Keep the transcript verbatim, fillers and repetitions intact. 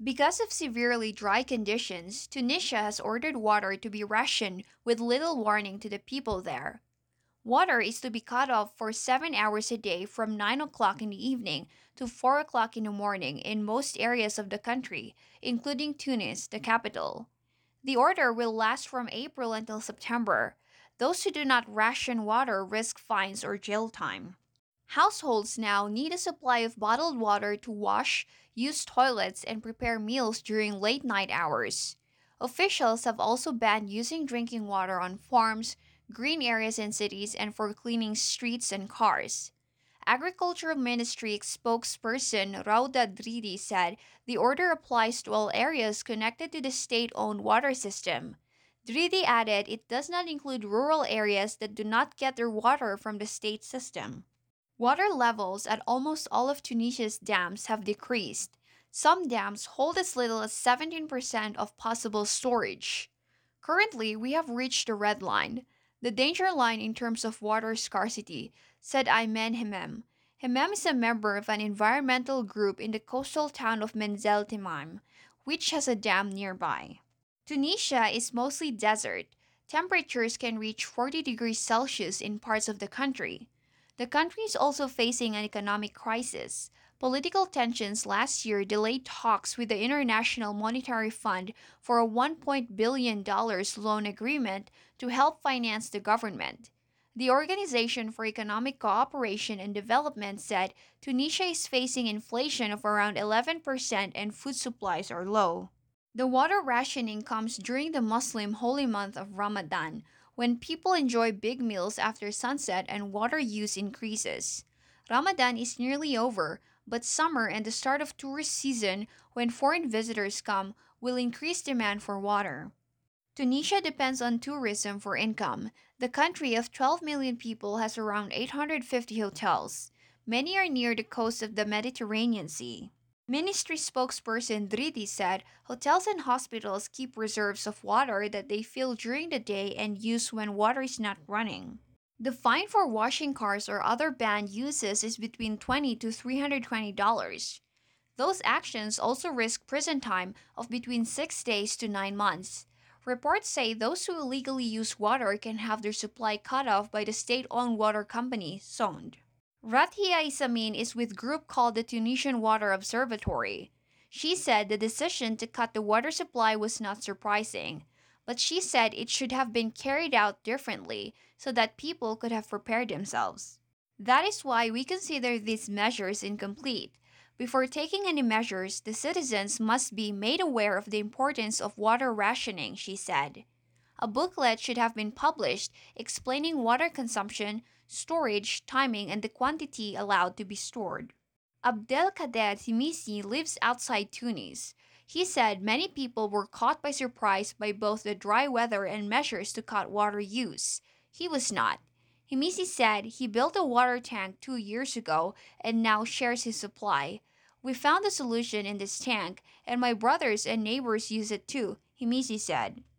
Because of severely dry conditions, Tunisia has ordered water to be rationed with little warning to the people there. Water is to be cut off for seven hours a day from nine o'clock in the evening to four o'clock in the morning in most areas of the country, including Tunis, the capital. The order will last from April until September. Those who do not ration water risk fines or jail time. Households now need a supply of bottled water to wash, use toilets, and prepare meals during late night hours. Officials have also banned using drinking water on farms, green areas in cities, and for cleaning streets and cars. Agricultural Ministry spokesperson Rauda Dridi said the order applies to all areas connected to the state owned water system. Dridi added it does not include rural areas that do not get their water from the state system. Water levels at almost all of Tunisia's dams have decreased. Some dams hold as little as seventeen percent of possible storage. Currently, we have reached the red line, the danger line in terms of water scarcity, said Aymen Hemem. Hemem is a member of an environmental group in the coastal town of Menzel Timam, which has a dam nearby. Tunisia is mostly desert. Temperatures can reach forty degrees Celsius in parts of the country. The country is also facing an economic crisis. Political tensions last year delayed talks with the International Monetary Fund for a one billion dollars loan agreement to help finance the government. The Organization for Economic Cooperation and Development said Tunisia is facing inflation of around eleven percent and food supplies are low. The water rationing comes during the Muslim holy month of Ramadan, when people enjoy big meals after sunset and water use increases. Ramadan is nearly over, but summer and the start of tourist season, when foreign visitors come, will increase demand for water. Tunisia depends on tourism for income. The country of twelve million people has around eight hundred fifty hotels. Many are near the coast of the Mediterranean Sea. Ministry spokesperson Dridi said hotels and hospitals keep reserves of water that they fill during the day and use when water is not running. The fine for washing cars or other banned uses is between twenty to three hundred twenty dollars. Those actions also risk prison time of between six days to nine months. Reports say those who illegally use water can have their supply cut off by the state-owned water company, Sonde. Rathia Isamin is with group called the Tunisian Water Observatory. She said the decision to cut the water supply was not surprising, but she said it should have been carried out differently so that people could have prepared themselves. That is why we consider these measures incomplete. Before taking any measures, the citizens must be made aware of the importance of water rationing, she said. A booklet should have been published explaining water consumption, storage, timing, and the quantity allowed to be stored. Abdelkader Timisi lives outside Tunis. He said many people were caught by surprise by both the dry weather and measures to cut water use. He was not. Himisi said he built a water tank two years ago and now shares his supply. We found a solution in this tank, and my brothers and neighbors use it too, Himisi said.